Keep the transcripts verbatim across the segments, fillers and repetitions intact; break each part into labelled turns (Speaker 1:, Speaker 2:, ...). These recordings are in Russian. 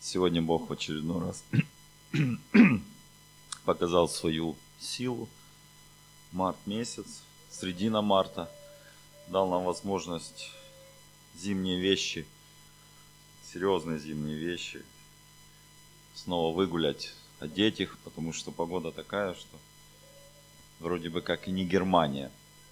Speaker 1: Сегодня Бог в очередной раз показал свою силу. Март месяц, середина марта, дал нам возможность зимние вещи, серьезные зимние вещи, снова выгулять, одеть их, потому что погода такая, что вроде бы как и не Германия.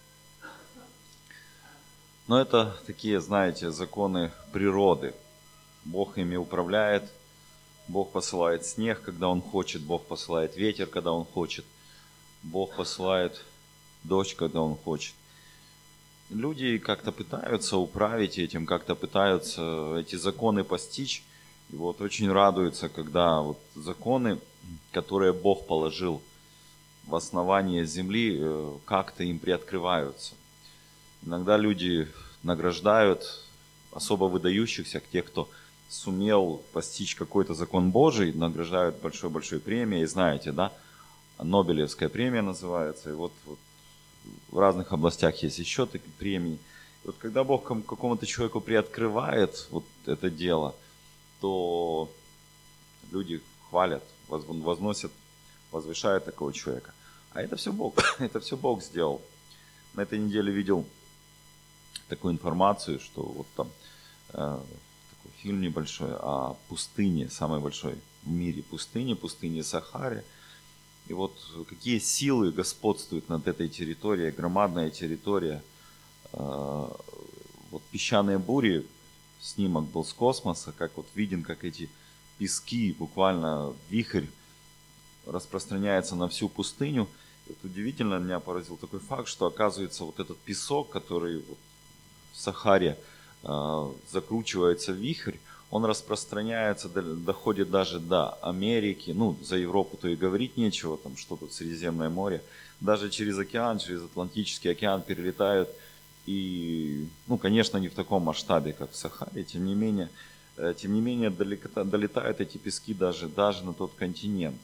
Speaker 1: Но это такие, знаете, законы природы. Бог ими управляет, Бог посылает снег, когда Он хочет, Бог посылает ветер, когда Он хочет, Бог посылает дождь, когда Он хочет. Люди как-то пытаются управить этим, как-то пытаются эти законы постичь. И вот очень радуются, когда вот законы, которые Бог положил в основание земли, как-то им приоткрываются. Иногда люди награждают особо выдающихся, тех, кто сумел постичь какой-то закон Божий, награждают большой-большой премией. И знаете, да, Нобелевская премия называется. И вот, вот в разных областях есть еще такие премии. И вот когда Бог какому-то человеку приоткрывает вот это дело, то люди хвалят, возносят, возвышают такого человека. А это все Бог, это все Бог сделал. На этой неделе видел такую информацию, что вот там э, такой фильм небольшой о пустыне, самой большой в мире пустыне, пустыне Сахаре. И вот какие силы господствуют над этой территорией, громадная территория. Э, вот песчаные бури, снимок был с космоса, как вот виден, как эти пески, буквально вихрь распространяется на всю пустыню. И вот удивительно, меня поразил такой факт, что оказывается вот этот песок, который вот в Сахаре э, закручивается в вихрь, он распространяется, доходит даже до Америки, ну, за Европу-то и говорить нечего, там, что тут Средиземное море, даже через океан, через Атлантический океан перелетают, и, ну, конечно, не в таком масштабе, как в Сахаре, тем не менее, э, тем не менее далеко, долетают эти пески даже, даже на тот континент.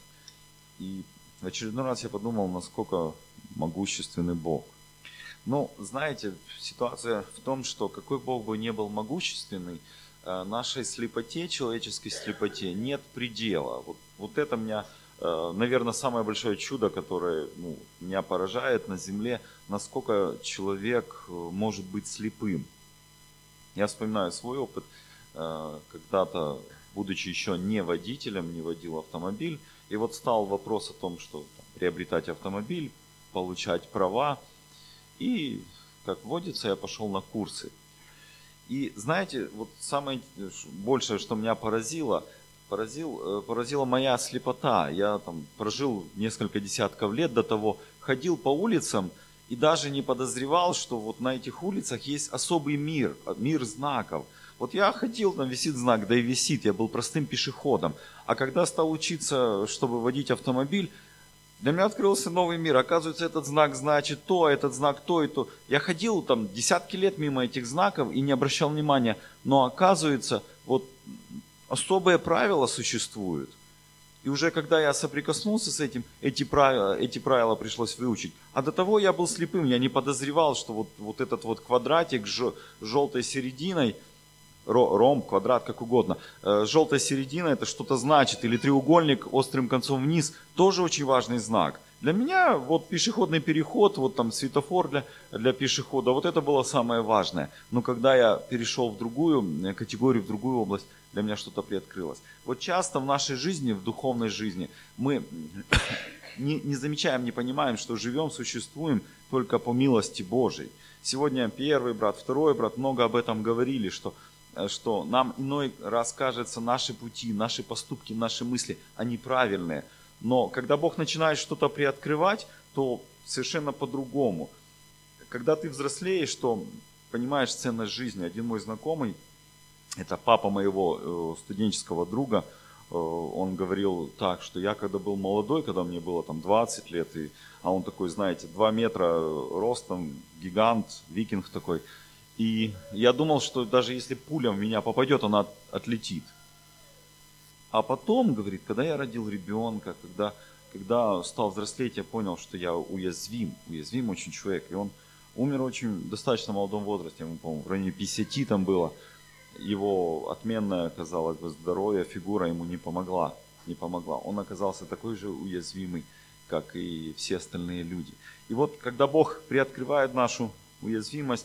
Speaker 1: И в очередной раз я подумал, насколько могущественный Бог. Ну, знаете, ситуация в том, что какой Бог бы ни был могущественный, нашей слепоте, человеческой слепоте нет предела. Вот, вот это меня, наверное, самое большое чудо, которое ну, меня поражает на земле, насколько человек может быть слепым. Я вспоминаю свой опыт, когда-то, будучи еще не водителем, не водил автомобиль, и вот стал вопрос о том, что там, приобретать автомобиль, получать права. И, как водится, я пошел на курсы. И знаете, вот самое большее, что меня поразило, поразил, поразила моя слепота. Я там прожил несколько десятков лет до того, ходил по улицам и даже не подозревал, что вот на этих улицах есть особый мир, мир знаков. Вот я ходил, там висит знак, да и висит, я был простым пешеходом. А когда стал учиться, чтобы водить автомобиль, для меня открылся новый мир. Оказывается, этот знак значит то, этот знак то и то. Я ходил там десятки лет мимо этих знаков и не обращал внимания. Но оказывается, вот особые правила существуют. И уже когда я соприкоснулся с этим, эти правила, эти правила пришлось выучить. А до того я был слепым, я не подозревал, что вот, вот этот вот квадратик с желтой серединой, ромб, квадрат, как угодно. Желтая середина это что-то значит, или треугольник острым концом вниз, тоже очень важный знак. Для меня вот пешеходный переход, вот там светофор для, для пешехода, вот это было самое важное. Но когда я перешел в другую категорию, в другую область, для меня что-то приоткрылось. Вот часто в нашей жизни, в духовной жизни, мы не, не замечаем, не понимаем, что живем, существуем только по милости Божией. Сегодня первый брат, второй брат много об этом говорили, что что нам иной раз кажется, наши пути, наши поступки, наши мысли, они правильные. Но когда Бог начинает что-то приоткрывать, то совершенно по-другому. Когда ты взрослеешь, то понимаешь ценность жизни. Один мой знакомый, это папа моего студенческого друга, он говорил так, что я когда был молодой, когда мне было там двадцать лет, и, а он такой, знаете, два метра ростом, гигант, викинг такой, и я думал, что даже если пуля в меня попадет, она отлетит. А потом, говорит, когда я родил ребенка, когда, когда стал взрослеть, я понял, что я уязвим, уязвим очень человек. И он умер в очень достаточно молодом возрасте, ему, по-моему, в районе пятидесяти там было. его отменное, казалось бы, здоровье, фигура ему не помогла. Не помогла. Он оказался такой же уязвимый, как и все остальные люди. И вот когда Бог приоткрывает нашу уязвимость,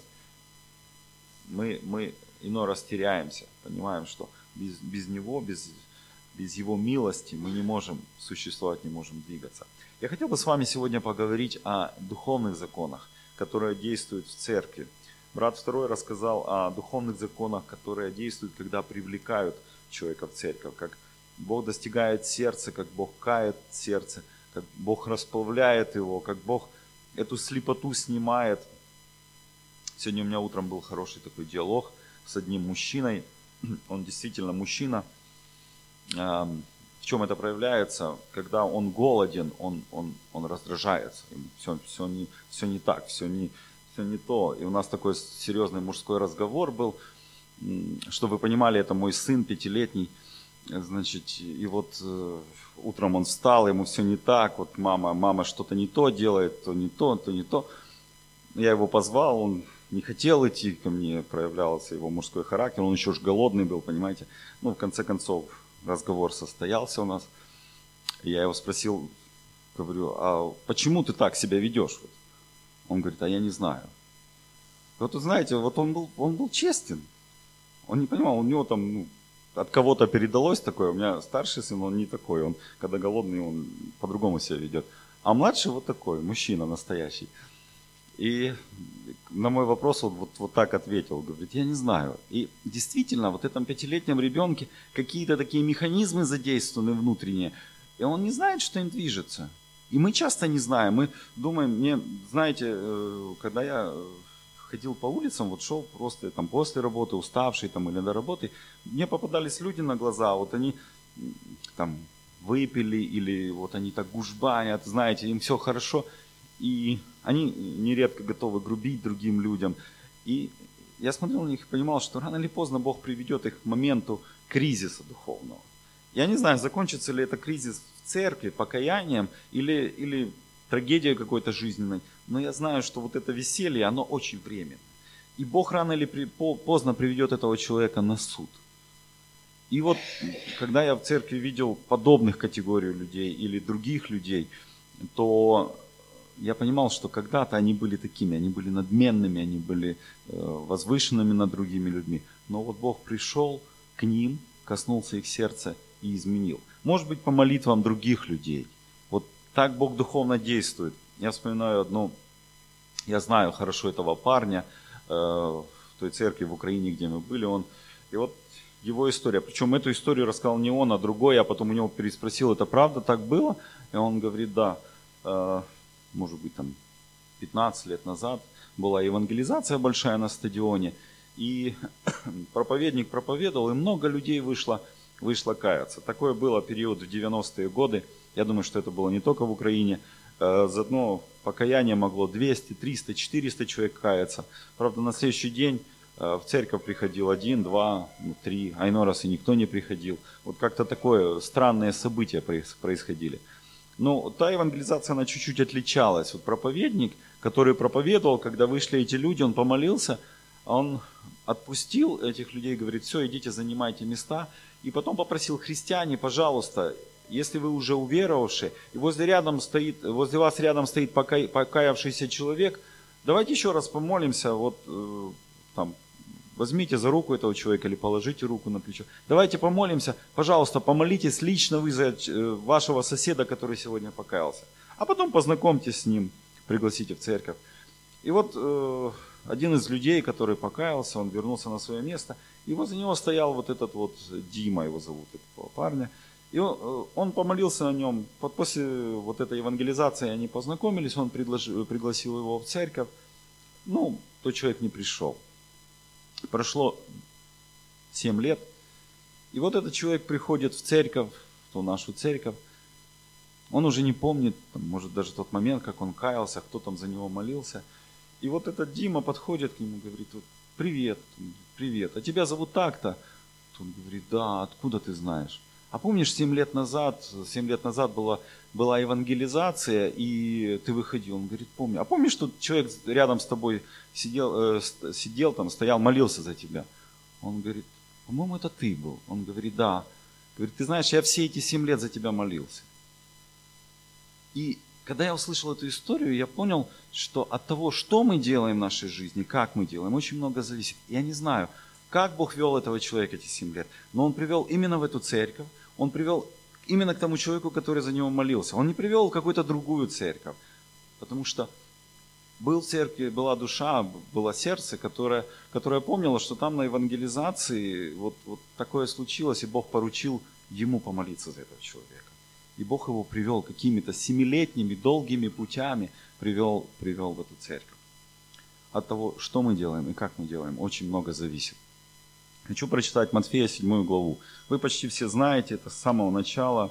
Speaker 1: мы, мы иной раз теряемся, понимаем, что без, без Него, без, без Его милости мы не можем существовать, не можем двигаться. Я хотел бы с вами сегодня поговорить о духовных законах, которые действуют в церкви. Брат второй рассказал о духовных законах, которые действуют, когда привлекают человека в церковь, как Бог достигает сердца, как Бог кает сердце, как Бог расплавляет его, как Бог эту слепоту снимает. Сегодня у меня утром был хороший такой диалог с одним мужчиной. Он действительно мужчина. В чем это проявляется? Когда он голоден, он, он, он раздражается. Все, все, не, все не так, все не, все не то. И у нас такой серьезный мужской разговор был. Чтобы вы понимали, это мой сын пятилетний. Значит, и вот э, утром он встал, ему все не так. Вот мама, мама что-то не то делает, то не то, то не то. Я его позвал, он не хотел идти ко мне, проявлялся его мужской характер. Он еще ж голодный был, понимаете. Ну, в конце концов, разговор состоялся у нас. Я его спросил, говорю, а почему ты так себя ведешь? Он говорит, а я не знаю. Вот вы знаете, вот он был, он был честен. Он не понимал, у него там ну, от кого-то передалось такое. У меня старший сын, он не такой. Он, когда голодный, он по-другому себя ведет. А младший вот такой, мужчина настоящий. И на мой вопрос он вот, вот так ответил, говорит, я не знаю. И действительно, вот в этом пятилетнем ребенке какие-то такие механизмы задействованы внутренние, и он не знает, что им движется. И мы часто не знаем, мы думаем, мне, знаете, когда я ходил по улицам, вот шел просто там после работы, уставший там или до работы, мне попадались люди на глаза, вот они там выпили или вот они так гужбанят, знаете, им все хорошо, и они нередко готовы грубить другим людям. И я смотрел на них и понимал, что рано или поздно Бог приведет их к моменту кризиса духовного. Я не знаю, закончится ли это кризис в церкви, покаянием или, или трагедией какой-то жизненной, но я знаю, что вот это веселье, оно очень временно. И Бог рано или поздно приведет этого человека на суд. И вот, когда я в церкви видел подобных категорий людей или других людей, то я понимал, что когда-то они были такими, они были надменными, они были возвышенными над другими людьми. Но вот Бог пришел к ним, коснулся их сердца и изменил. Может быть, по молитвам других людей. Вот так Бог духовно действует. Я вспоминаю одну, я знаю хорошо этого парня э, в той церкви в Украине, где мы были. Он, и вот его история. Причем эту историю рассказал не он, а другой. Я потом у него переспросил, это правда так было? И он говорит, да. Э, может быть, там пятнадцать лет назад была евангелизация большая на стадионе. И проповедник проповедовал, и много людей вышло, вышло каяться. Такое было период в девяностые годы. Я думаю, что это было не только в Украине. За одно покаяние могло двести, триста, четыреста человек каяться. Правда, на следующий день в церковь приходил один, два, три, а иной раз и никто не приходил. Вот как-то такое странные события происходили. Но та евангелизация, она чуть-чуть отличалась. Вот проповедник, который проповедовал, когда вышли эти люди, он помолился, он отпустил этих людей, говорит, все, идите, занимайте места. И потом попросил, христиане, пожалуйста, если вы уже уверовавшие, и возле, рядом стоит, возле вас рядом стоит пока, покаявшийся человек, давайте еще раз помолимся, вот э, там, возьмите за руку этого человека или положите руку на плечо. Давайте помолимся, пожалуйста, помолитесь лично вы за вашего соседа, который сегодня покаялся. А потом познакомьтесь с ним, пригласите в церковь. И вот э, один из людей, который покаялся, он вернулся на свое место, и возле него стоял вот этот вот Дима, его зовут, этого парня. И он, он помолился о нем. После вот этой евангелизации они познакомились, он предложил, пригласил его в церковь. Ну, тот человек не пришел. Прошло семь лет, и вот этот человек приходит в церковь, в ту нашу церковь. Он уже не помнит, может, даже тот момент, как он каялся, кто там за него молился. И вот этот Дима подходит к нему, говорит, привет, привет, а тебя зовут так-то? Он говорит, да, откуда ты знаешь? А помнишь, семь лет назад, семь лет назад была, была евангелизация, и ты выходил? Он говорит, помню. А помнишь, что человек рядом с тобой сидел, э, сидел там, стоял, молился за тебя? Он говорит, по-моему, это ты был. Он говорит, да. Говорит, ты знаешь, я все эти семь лет за тебя молился. И когда я услышал эту историю, я понял, что от того, что мы делаем в нашей жизни, как мы делаем, очень много зависит. Я не знаю, как Бог вел этого человека эти семь лет, но Он привел именно в эту церковь, Он привел именно к тому человеку, который за него молился. Он не привел в какую-то другую церковь, потому что был в церкви, была душа, было сердце, которое, которое помнило, что там на евангелизации вот, вот такое случилось, и Бог поручил ему помолиться за этого человека. И Бог его привел какими-то семилетними, долгими путями, привел, привел в эту церковь. От того, что мы делаем и как мы делаем, очень много зависит. Хочу прочитать Матфея седьмую главу. Вы почти все знаете, это с самого начала.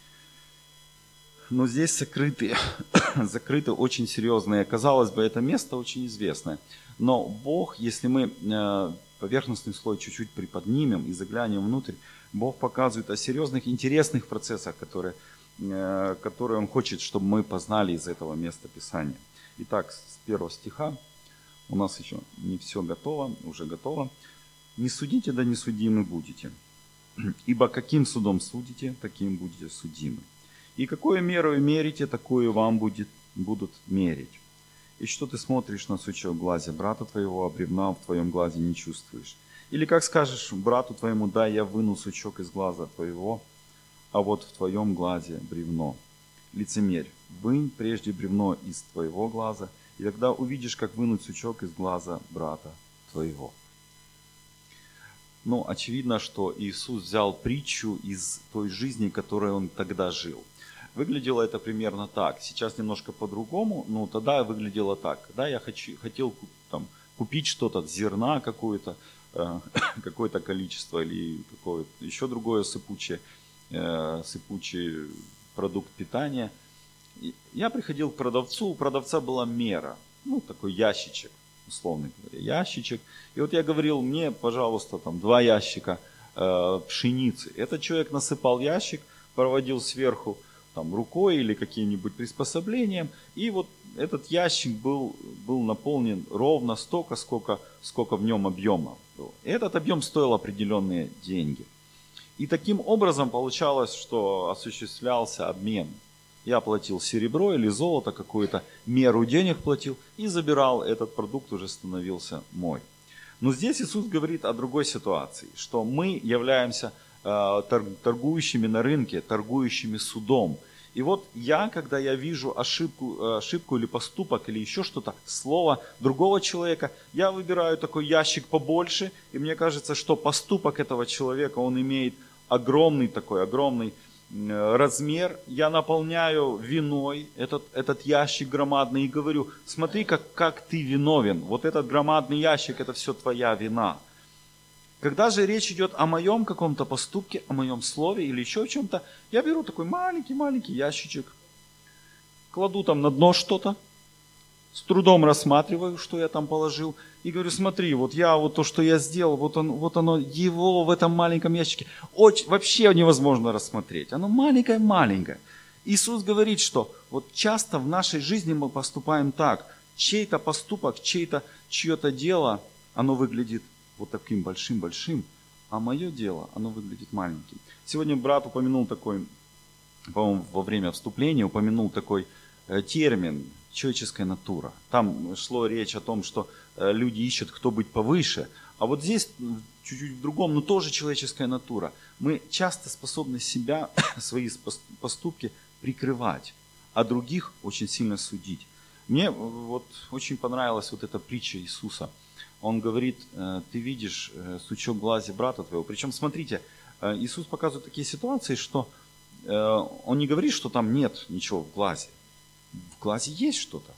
Speaker 1: Но здесь закрыты, закрыты очень серьезные. Казалось бы, это место очень известное. Но Бог, если мы поверхностный слой чуть-чуть приподнимем и заглянем внутрь, Бог показывает о серьезных, интересных процессах, которые, которые Он хочет, чтобы мы познали из этого места Писания. Итак, с первого стиха, у нас еще не все готово, уже готово. «Не судите, да не судимы будете, ибо каким судом судите, таким будете судимы. И какую меру мерите, такую вам будет, будут мерить. И что ты смотришь на сучок в глазе брата твоего, а бревна в твоем глазе не чувствуешь? Или как скажешь брату твоему, дай я выну сучок из глаза твоего, а вот в твоем глазе бревно. Лицемерь, вынь прежде бревно из твоего глаза, и тогда увидишь, как вынуть сучок из глаза брата твоего». Ну, очевидно, что Иисус взял притчу из той жизни, которой Он тогда жил. Выглядело это примерно так. Сейчас немножко по-другому, но тогда выглядело так. Когда я хочу, хотел там, купить что-то, зерна какое-то, э, какое-то количество или какое-то еще другое сыпучее, э, сыпучий продукт питания, я приходил к продавцу, у продавца была мера, ну, такой ящичек, условно говоря, ящичек. И вот я говорил, мне, пожалуйста, там два ящика э, пшеницы. Этот человек насыпал ящик, проводил сверху там, рукой или каким-нибудь приспособлением, и вот этот ящик был, был наполнен ровно столько, сколько, сколько в нем объема было. И этот объем стоил определенные деньги. И таким образом получалось, что осуществлялся обмен. Я платил серебро или золото, какую-то меру денег платил и забирал этот продукт, уже становился мой. Но здесь Иисус говорит о другой ситуации, что мы являемся торгующими на рынке, торгующими судом. И вот я, когда я вижу ошибку, ошибку или поступок, или еще что-то, слово другого человека, я выбираю такой ящик побольше, и мне кажется, что поступок этого человека, он имеет огромный такой, огромный размер. Я наполняю виной этот, этот ящик громадный и говорю, смотри, как, как ты виновен. Вот этот громадный ящик, это все твоя вина. Когда же речь идет о моем каком-то поступке, о моем слове или еще о чем-то, я беру такой маленький-маленький ящичек, кладу там на дно что-то, с трудом рассматриваю, что я там положил, и говорю, смотри, вот я, вот то, что я сделал, вот, он, вот оно, его в этом маленьком ящике, очень, вообще невозможно рассмотреть, оно маленькое-маленькое. Иисус говорит, что вот часто в нашей жизни мы поступаем так, чей-то поступок, чей-то, чье-то дело, оно выглядит вот таким большим-большим, а мое дело, оно выглядит маленьким. Сегодня брат упомянул такой, по-моему, во время вступления упомянул такой э, термин «человеческая натура». Там шло речь о том, что э, люди ищут, кто быть повыше, а вот здесь чуть-чуть в другом, но тоже человеческая натура. Мы часто способны себя, свои поступки прикрывать, а других очень сильно судить. Мне вот очень понравилась вот эта притча Иисуса. Он говорит, ты видишь сучок в глазе брата твоего. Причем, смотрите, Иисус показывает такие ситуации, что Он не говорит, что там нет ничего в глазе. В глазе есть что-то.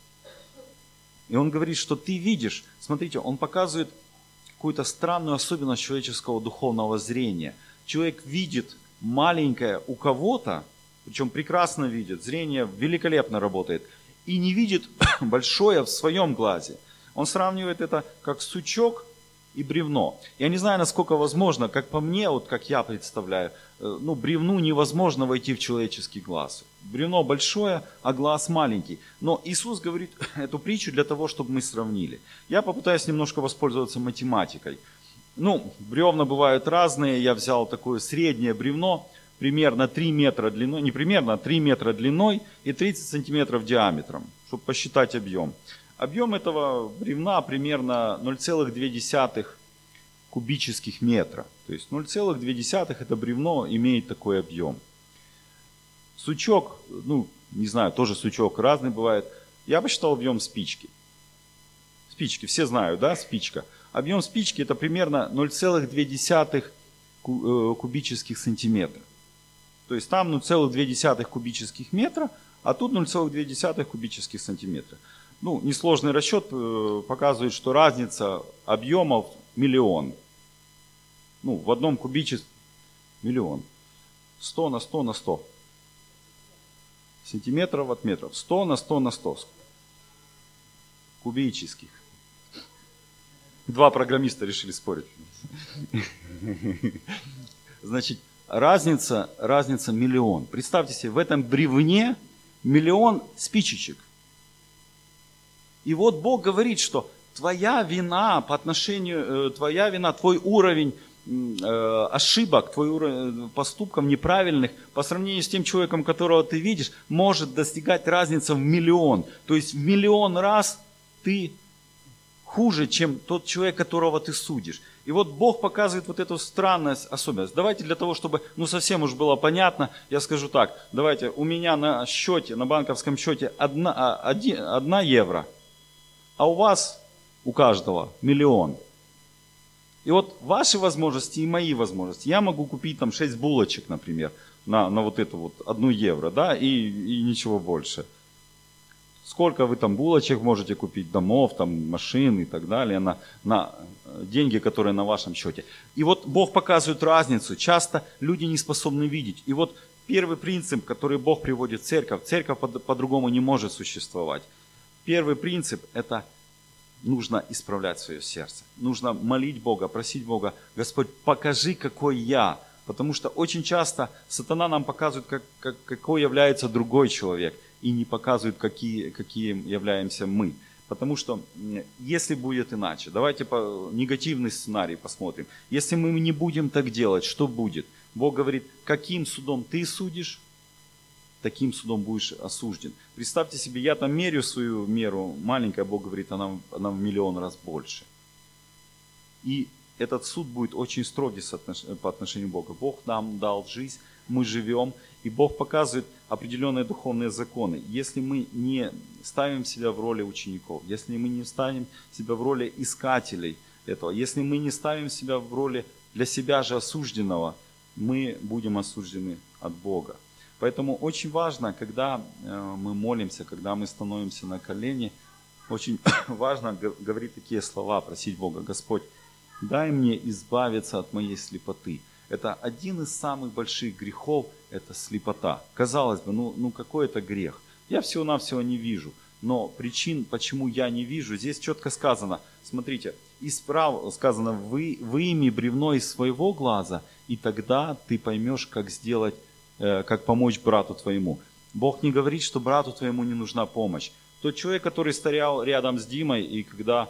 Speaker 1: И Он говорит, что ты видишь. Смотрите, Он показывает какую-то странную особенность человеческого духовного зрения. Человек видит маленькое у кого-то, причем прекрасно видит, зрение великолепно работает, и не видит большое в своем глазе. Он сравнивает это как сучок и бревно. Я не знаю, насколько возможно, как по мне, вот как я представляю, ну, бревну невозможно войти в человеческий глаз. Бревно большое, а глаз маленький. Но Иисус говорит эту притчу для того, чтобы мы сравнили. Я попытаюсь немножко воспользоваться математикой. Ну, бревна бывают разные. Я взял такое среднее бревно, примерно три метра длиной, не примерно, а три метра длиной и тридцать сантиметров диаметром, чтобы посчитать объем. Объем этого бревна примерно ноль целых две десятых кубических метра. То есть ноль целых две десятых это бревно имеет такой объем. Сучок, ну, не знаю, тоже сучок разный бывает. Я посчитал объем спички. Спички, все знают, да, спичка. Объем спички это примерно ноль целых две десятых кубических сантиметра. То есть там ноль целых две десятых кубических метра, а тут ноль целых две десятых кубических сантиметра. Ну, несложный расчет показывает, что разница объемов миллион. Ну, в одном кубическом миллион. сто на сто на сто. Сантиметров от метров. сто на сто на сто. Кубических. Два программиста решили спорить. Значит, разница, разница миллион. Представьте себе, в этом бревне миллион спичечек. И вот Бог говорит, что твоя вина по отношению, твоя вина, твой уровень э, ошибок, твой уровень поступков неправильных по сравнению с тем человеком, которого ты видишь, может достигать разницы в миллион. То есть в миллион раз ты хуже, чем тот человек, которого ты судишь. И вот Бог показывает вот эту странность, особенность. Давайте для того, чтобы ну совсем уж было понятно, я скажу так. Давайте, у меня на счете, на банковском счете одна, один, одна евро, а у вас, у каждого, миллион. И вот ваши возможности и мои возможности. Я могу купить там шесть булочек, например, на, на вот эту вот одну евро, да, и, и ничего больше. Сколько вы там булочек можете купить, домов, там, машин и так далее, на, на деньги, которые на вашем счете. И вот Бог показывает разницу. Часто люди не способны видеть. И вот первый принцип, который Бог приводит в церковь, церковь по- по-другому не может существовать. Первый принцип – это нужно исправлять свое сердце. Нужно молить Бога, просить Бога: Господь, покажи, какой я. Потому что очень часто сатана нам показывает, как, как, какой является другой человек, и не показывает, какие, какие являемся мы. Потому что если будет иначе, давайте по негативный сценарий посмотрим. Если мы не будем так делать, что будет? Бог говорит: каким судом ты судишь, таким судом будешь осужден. Представьте себе, я там мерю свою меру, маленькая, Бог говорит, она, она в миллион раз больше. И этот суд будет очень строгий по отношению к Богу. Бог нам дал жизнь, мы живем, и Бог показывает определенные духовные законы. Если мы не ставим себя в роли учеников, если мы не ставим себя в роли искателей этого, если мы не ставим себя в роли для себя же осужденного, мы будем осуждены от Бога. Поэтому очень важно, когда мы молимся, когда мы становимся на колени, очень важно говорить такие слова, просить Бога: Господь, дай мне избавиться от моей слепоты. Это один из самых больших грехов, это слепота. Казалось бы, ну, ну какой это грех? Я всего-навсего не вижу. Но причин, почему я не вижу, здесь четко сказано. Смотрите, исправ, сказано: вы, выйми бревно из своего глаза, и тогда ты поймешь, как сделать, э, как помочь брату твоему. Бог не говорит, что брату твоему не нужна помощь. Тот человек, который стоял рядом с Димой, и когда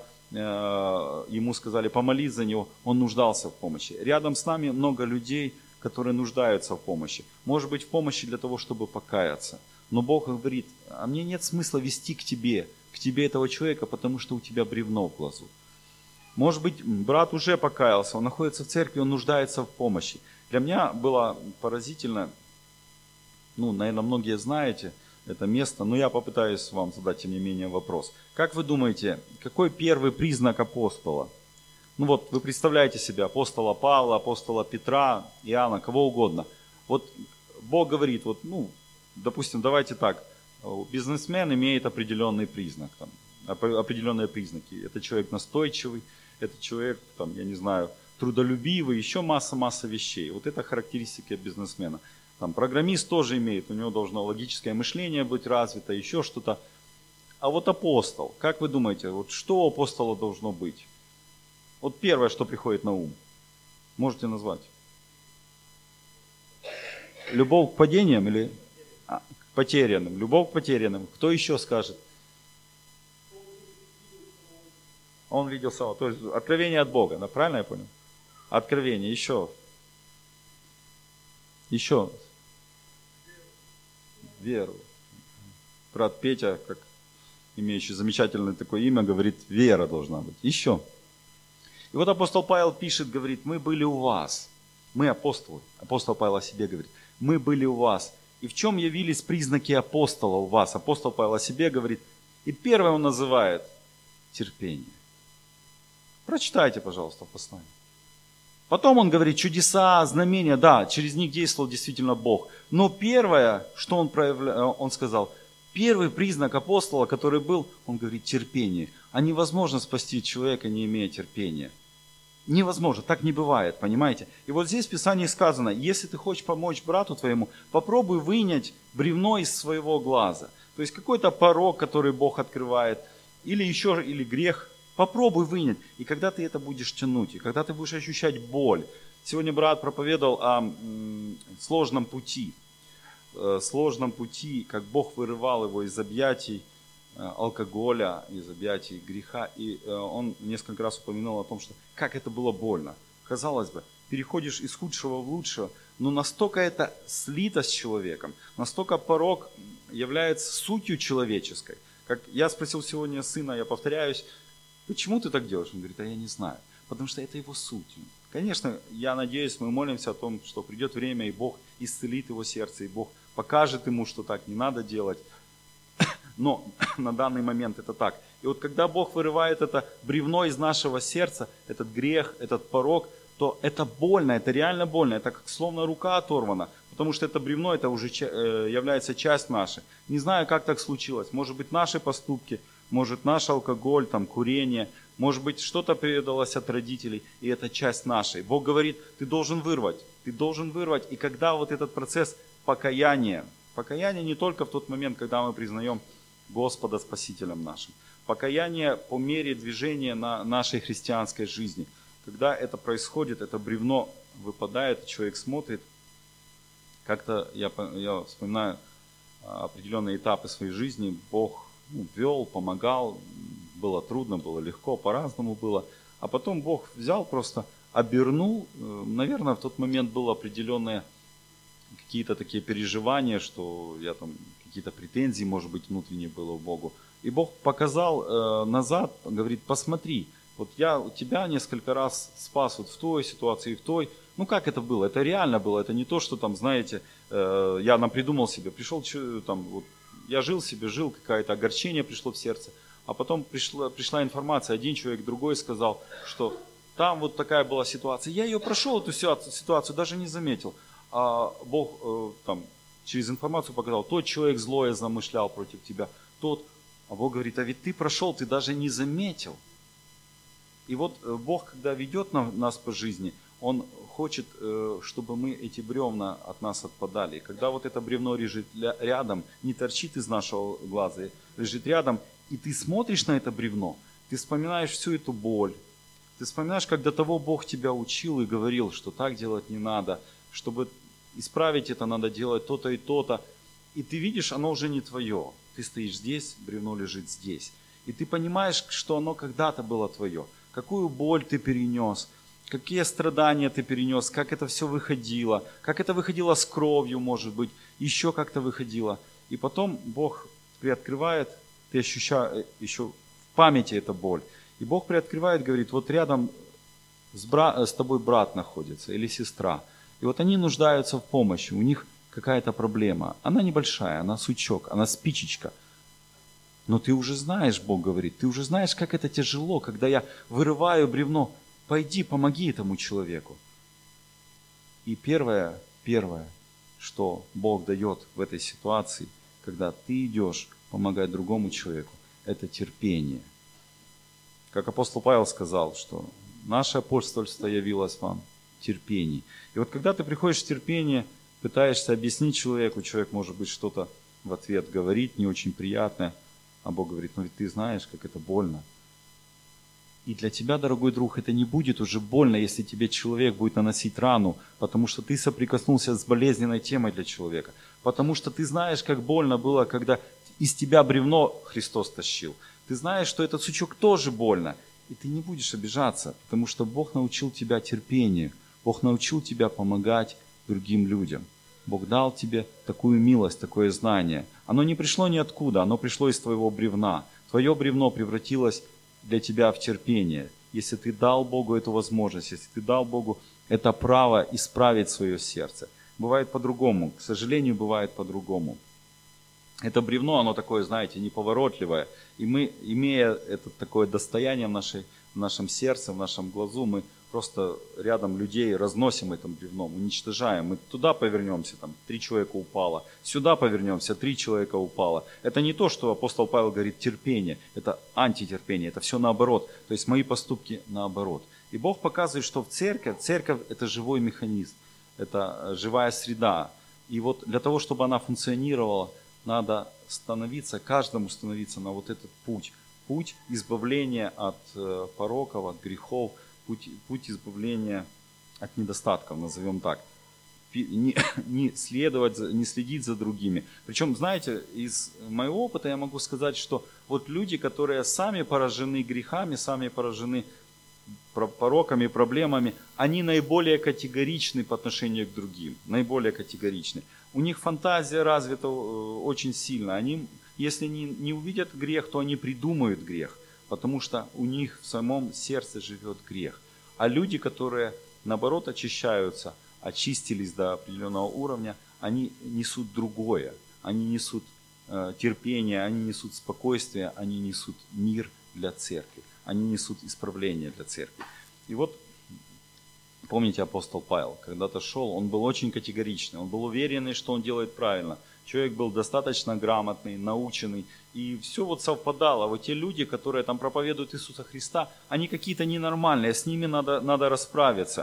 Speaker 1: ему сказали помолись за него, он нуждался в помощи. Рядом с нами много людей, которые нуждаются в помощи. Может быть, в помощи для того, чтобы покаяться. Но Бог говорит: а мне нет смысла вести к тебе, к тебе этого человека, потому что у тебя бревно в глазу. Может быть, брат уже покаялся, он находится в церкви, он нуждается в помощи. Для меня было поразительно, ну, наверное, многие знаете это место, но я попытаюсь вам задать, тем не менее, вопрос. Как вы думаете, какой первый признак апостола? Ну вот, вы представляете себе апостола Павла, апостола Петра, Иоанна, кого угодно. Вот Бог говорит, вот, ну, допустим, давайте так, бизнесмен имеет определенный признак, там, определенные признаки. Это человек настойчивый, это человек, там, я не знаю, трудолюбивый, еще масса-масса вещей. Вот это характеристика бизнесмена. Там, программист тоже имеет, у него должно логическое мышление быть развито, еще что-то. А вот апостол, как вы думаете, вот что у апостола должно быть? Вот первое, что приходит на ум. Можете назвать? Любовь к падениям или а, к потерянным? Любовь к потерянным. Кто еще скажет? Он видел самого. То есть откровение от Бога, да, правильно я понял? Откровение. Еще. Еще. Веру. Брат Петя, как имеющий замечательное такое имя, говорит, вера должна быть. Еще. И вот апостол Павел пишет, говорит, мы были у вас. Мы апостолы. Апостол Павел о себе говорит. Мы были у вас. И в чем явились признаки апостола у вас? Апостол Павел о себе говорит. И первое он называет терпение. Прочитайте, пожалуйста, послание. Потом он говорит, чудеса, знамения, да, через них действовал действительно Бог. Но первое, что он, проявля... он сказал, первый признак апостола, который был, он говорит, терпение. А невозможно спасти человека, не имея терпения. Невозможно, так не бывает, понимаете? И вот здесь в Писании сказано, если ты хочешь помочь брату твоему, попробуй вынять бревно из своего глаза. То есть какой-то порок, который Бог открывает, или еще, или грех, попробуй вынять. И когда ты это будешь тянуть, и когда ты будешь ощущать боль. Сегодня брат проповедовал о м, сложном пути. Э, сложном пути, как Бог вырывал его из объятий э, алкоголя, из объятий греха. И э, он несколько раз упомянул о том, что как это было больно. Казалось бы, переходишь из худшего в лучшее, но настолько это слито с человеком, настолько порок является сутью человеческой. Как я спросил сегодня сына, я повторяюсь, почему ты так делаешь? Он говорит, а я не знаю. Потому что это его суть. Конечно, я надеюсь, мы молимся о том, что придет время, и Бог исцелит его сердце, и Бог покажет ему, что так не надо делать. Но на данный момент это так. И вот когда Бог вырывает это бревно из нашего сердца, этот грех, этот порок, то это больно, это реально больно, это как словно рука оторвана. Потому что это бревно, это уже является часть наша. Не знаю, как так случилось. Может быть, наши поступки, может, наш алкоголь, там, курение, может быть, что-то передалось от родителей, и это часть нашей. Бог говорит, ты должен вырвать, ты должен вырвать. И когда вот этот процесс покаяния, покаяние не только в тот момент, когда мы признаем Господа Спасителем нашим, покаяние по мере движения на нашей христианской жизни. Когда это происходит, это бревно выпадает, человек смотрит. Как-то я, я вспоминаю определенные этапы своей жизни, Бог ну, вел, помогал, было трудно, было легко, по-разному было. А потом Бог взял, просто обернул. Наверное, в тот момент было определенные какие-то такие переживания, что я там какие-то претензии, может быть, внутренние было к Богу. И Бог показал э, назад, говорит, посмотри, вот я тебя несколько раз спас вот в той ситуации и в той. Ну как это было? Это реально было, это не то, что там, знаете, э, я напридумал себе, пришел, там, вот, я жил себе, жил, какое-то огорчение пришло в сердце, а потом пришла, пришла информация, один человек, другой сказал, что там вот такая была ситуация. Я ее прошел, эту ситуацию, даже не заметил. А Бог э, там через информацию показал, тот человек злое замышлял против тебя, тот, а Бог говорит, а ведь ты прошел, ты даже не заметил. И вот Бог, когда ведет нас по жизни, Он хочет, чтобы мы эти бревна от нас отпадали. И когда вот это бревно лежит рядом, не торчит из нашего глаза, лежит рядом, и ты смотришь на это бревно, ты вспоминаешь всю эту боль, ты вспоминаешь, как до того Бог тебя учил и говорил, что так делать не надо, чтобы исправить это, надо делать то-то и то-то. И ты видишь, оно уже не твое. Ты стоишь здесь, бревно лежит здесь. И ты понимаешь, что оно когда-то было твое. Какую боль ты перенес, какие страдания ты перенес, как это все выходило, как это выходило с кровью, может быть, еще как-то выходило. И потом Бог приоткрывает, ты ощущаешь еще в памяти эта боль. И Бог приоткрывает, говорит, вот рядом с, бра... с тобой брат находится или сестра. И вот они нуждаются в помощи, у них какая-то проблема. Она небольшая, она сучок, она спичечка. Но ты уже знаешь, Бог говорит, ты уже знаешь, как это тяжело, когда я вырываю бревно. Пойди, помоги этому человеку. И первое, первое, что Бог дает в этой ситуации, когда ты идешь помогать другому человеку, это терпение. Как апостол Павел сказал, что наше апостольство явилось вам терпение. И вот когда ты приходишь в терпение, пытаешься объяснить человеку, человек, может быть, что-то в ответ говорит не очень приятное, а Бог говорит, ну ведь ты знаешь, как это больно. И для тебя, дорогой друг, это не будет уже больно, если тебе человек будет наносить рану, потому что ты соприкоснулся с болезненной темой для человека. Потому что ты знаешь, как больно было, когда из тебя бревно Христос тащил. Ты знаешь, что этот сучок тоже больно. И ты не будешь обижаться, потому что Бог научил тебя терпению. Бог научил тебя помогать другим людям. Бог дал тебе такую милость, такое знание. Оно не пришло ниоткуда, оно пришло из твоего бревна. Твое бревно превратилось для тебя в терпение. Если ты дал Богу эту возможность, если ты дал Богу это право исправить свое сердце. Бывает по-другому, к сожалению, бывает по-другому. Это бревно, оно такое, знаете, неповоротливое. И мы, имея это такое достояние в, нашей, в нашем сердце, в нашем глазу, мы просто рядом людей разносим этим бревном, уничтожаем. Мы туда повернемся, там три человека упало, сюда повернемся, три человека упало. Это не то, что апостол Павел говорит терпение, это антитерпение, это все наоборот. То есть мои поступки наоборот. И Бог показывает, что в церковь, церковь это живой механизм, это живая среда. И вот для того, чтобы она функционировала, надо становиться, каждому становиться на вот этот путь. Путь избавления от пороков, от грехов, путь, путь избавления от недостатков, назовем так. Не, не, следовать, не следить за другими. Причем, знаете, из моего опыта я могу сказать, что вот люди, которые сами поражены грехами, сами поражены пороками, проблемами, они наиболее категоричны по отношению к другим. Наиболее категоричны. У них фантазия развита очень сильно. Они, если не, не увидят грех, то они придумают грех, потому что у них в самом сердце живет грех. А люди, которые наоборот очищаются, очистились до определенного уровня, они несут другое. Они несут э, терпение, они несут спокойствие, они несут мир для церкви. Они несут исправление для церкви. И вот, помните, апостол Павел когда-то шел, он был очень категоричный, он был уверенный, что он делает правильно. Человек был достаточно грамотный, наученный, и все вот совпадало. Вот те люди, которые там проповедуют Иисуса Христа, они какие-то ненормальные, с ними надо, надо расправиться.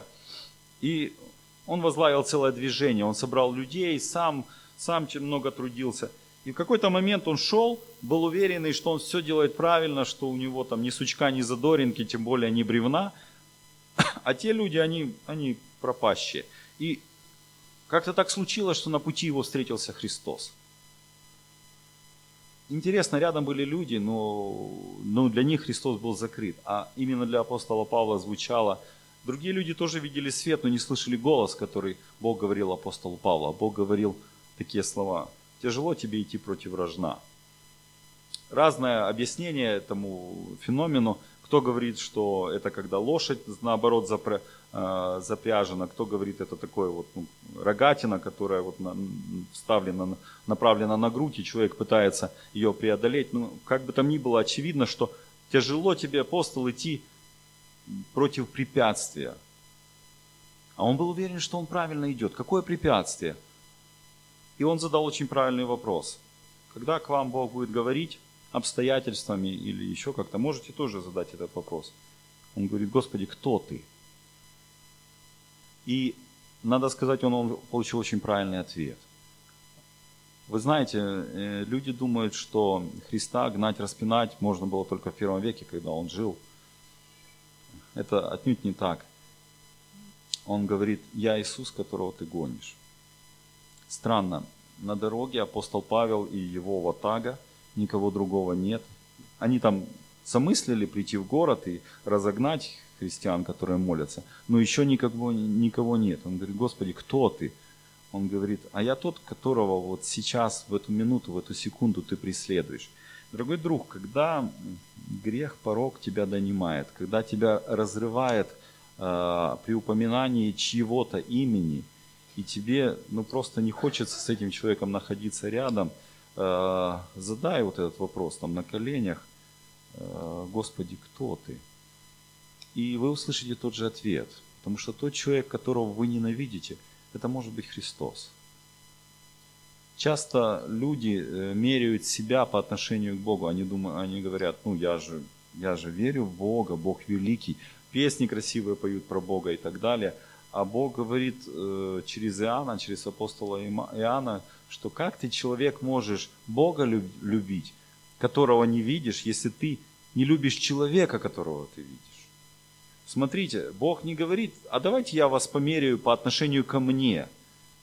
Speaker 1: И он возглавил целое движение, он собрал людей, сам, сам много трудился. И в какой-то момент он шел, был уверенный, что он все делает правильно, что у него там ни сучка, ни задоринки, тем более ни бревна. А те люди, они, они пропащие. И как-то так случилось, что на пути его встретился Христос. Интересно, рядом были люди, но, но для них Христос был закрыт. А именно для апостола Павла звучало. Другие люди тоже видели свет, но не слышали голос, который Бог говорил апостолу Павлу. Бог говорил такие слова: «Тяжело тебе идти против рожна». Разное объяснение этому феномену. Кто говорит, что это когда лошадь, наоборот, запря, э, запряжена. Кто говорит, это такое вот ну, рогатина, которая вот на, вставлена, направлена на грудь, и человек пытается ее преодолеть. Ну, как бы там ни было, очевидно, что тяжело тебе, апостол, идти против препятствия. А он был уверен, что он правильно идет. Какое препятствие? И он задал очень правильный вопрос. Когда к вам Бог будет говорить обстоятельствами или еще как-то, можете тоже задать этот вопрос. Он говорит: Господи, кто ты? И надо сказать, он, он получил очень правильный ответ. Вы знаете, люди думают, что Христа гнать, распинать можно было только в первом веке, когда он жил. Это отнюдь не так. Он говорит: я Иисус, которого ты гонишь. Странно, на дороге апостол Павел и его ватага, никого другого нет. Они там замыслили прийти в город и разогнать христиан, которые молятся, но еще никого, никого нет. Он говорит: Господи, кто ты? Он говорит: а я тот, которого вот сейчас, в эту минуту, в эту секунду ты преследуешь. Дорогой друг, когда грех, порок тебя донимает, когда тебя разрывает э, при упоминании чьего-то имени, и тебе ну, просто не хочется с этим человеком находиться рядом, э, задай вот этот вопрос там на коленях: э, Господи, кто ты? И вы услышите тот же ответ, потому что тот человек, которого вы ненавидите, это может быть Христос. Часто люди меряют себя по отношению к Богу. Они думают, они говорят: ну я же, я же верю в Бога, Бог великий, песни красивые поют про Бога и так далее. А Бог говорит э, через Иоанна, через апостола Иоанна, что как ты, человек, можешь Бога любить, которого не видишь, если ты не любишь человека, которого ты видишь. Смотрите, Бог не говорит: а давайте я вас померяю по отношению ко мне.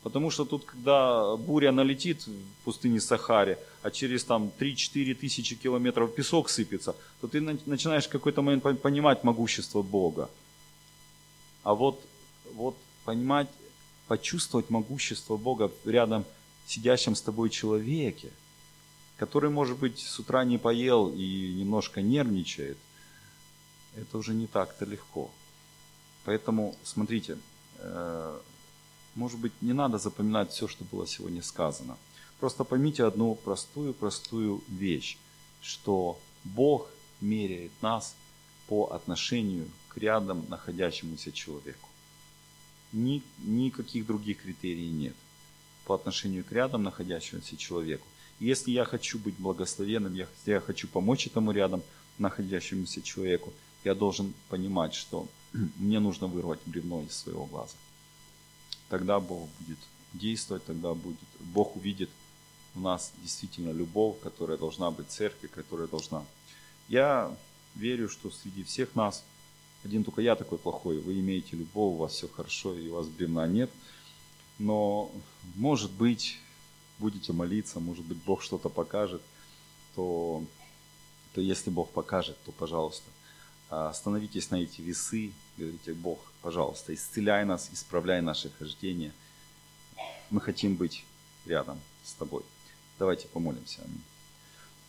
Speaker 1: Потому что тут, когда буря налетит в пустыне Сахаре, а через там три-четыре тысячи километров песок сыпется, то ты начинаешь в какой-то момент понимать могущество Бога. А вот, вот понимать, почувствовать могущество Бога рядом сидящем с тобой человеке, который, может быть, с утра не поел и немножко нервничает, это уже не так-то легко. Поэтому, смотрите, может быть, не надо запоминать все, что было сегодня сказано. Просто поймите одну простую-простую вещь, что Бог меряет нас по отношению к рядом находящемуся человеку. Ни, никаких других критерий нет по отношению к рядом находящемуся человеку. Если я хочу быть благословенным, если я хочу помочь этому рядом находящемуся человеку, я должен понимать, что мне нужно вырвать бревно из своего глаза. Тогда Бог будет действовать, тогда будет, Бог увидит в нас действительно любовь, которая должна быть в церкви, которая должна. Я верю, что среди всех нас, один только я такой плохой, вы имеете любовь, у вас все хорошо, и у вас бревна нет. Но, может быть, будете молиться, может быть, Бог что-то покажет, то, то если Бог покажет, то, пожалуйста, становитесь на эти весы, говорите: Бог, пожалуйста, исцеляй нас, исправляй наши хождения. Мы хотим быть рядом с Тобой. Давайте помолимся. Аминь.